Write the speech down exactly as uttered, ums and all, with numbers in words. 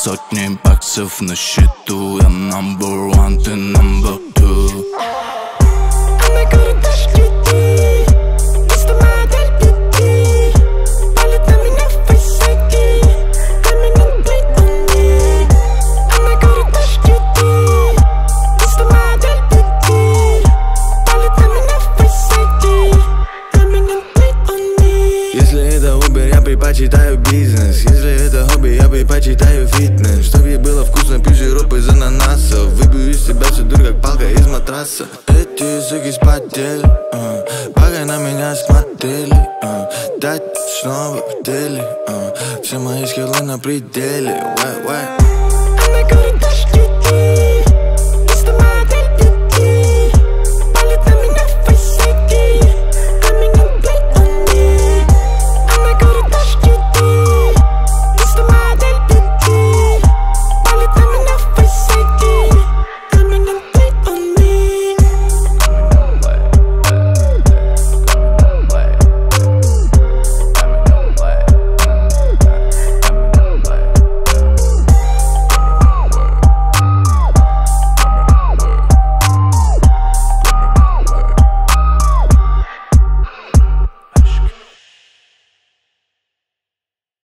сотни баксов на счету. Я number one, ты number two. Она говорит, дашь людей, просто модель beauty. Палит на меня в Face ай ди, доминантный он не. Она говорит, дашь людей, просто модель beauty. Палит на меня в Face ай ди, доминантный он не. Если это Uber, я предпочитаю бизнес. Если это хобби, я предпочитаю фитнес. Чтоб ей было вкусно, пью сироп из ананасов. Выбью из себя всю дурь, как палка из матраса. Эти суки спотели, uh, пока на меня смотрели, uh, дать снова в теле, uh, все мои скиллы на пределе, why, why?